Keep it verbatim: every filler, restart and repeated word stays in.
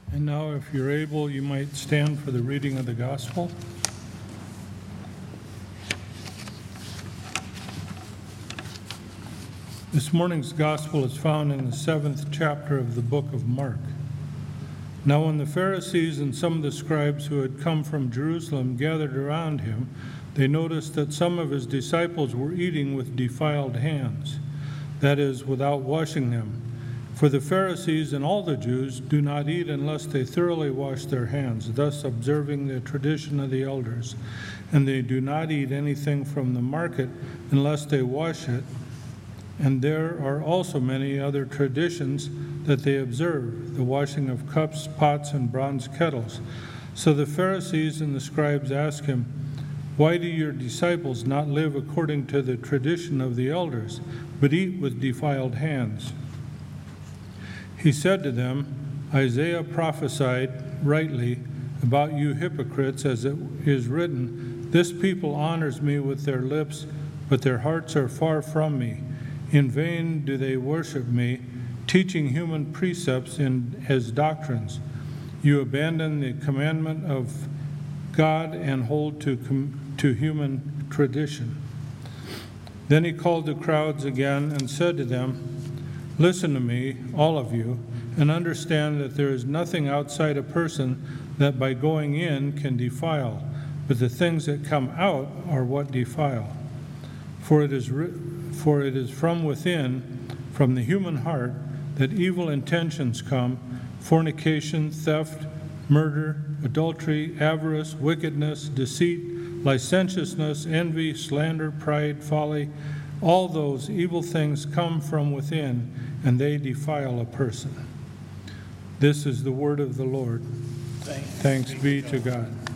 And now, if you're able, you might stand for the reading of the gospel. This morning's gospel is found in the seventh chapter of the book of Mark. Now when the Pharisees and some of the scribes who had come from Jerusalem gathered around him, they noticed that some of his disciples were eating with defiled hands, that is, without washing them. For the Pharisees and all the Jews do not eat unless they thoroughly wash their hands, thus observing the tradition of the elders. And they do not eat anything from the market unless they wash it. And there are also many other traditions that they observe, the washing of cups, pots, and bronze kettles. So the Pharisees and the scribes asked him, "Why do your disciples not live according to the tradition of the elders, but eat with defiled hands?" He said to them, "Isaiah prophesied rightly about you hypocrites, as it is written, 'This people honors me with their lips, but their hearts are far from me. In vain do they worship me, teaching human precepts in, as doctrines. You abandon the commandment of God and hold to, com, to human tradition." Then he called the crowds again and said to them, "Listen to me, all of you, and understand that there is nothing outside a person that by going in can defile, but the things that come out are what defile. For it is written, For it is from within, from the human heart, that evil intentions come: fornication, theft, murder, adultery, avarice, wickedness, deceit, licentiousness, envy, slander, pride, folly. All those evil things come from within, and they defile a person." This is the word of the Lord. Thanks, Thanks be to God.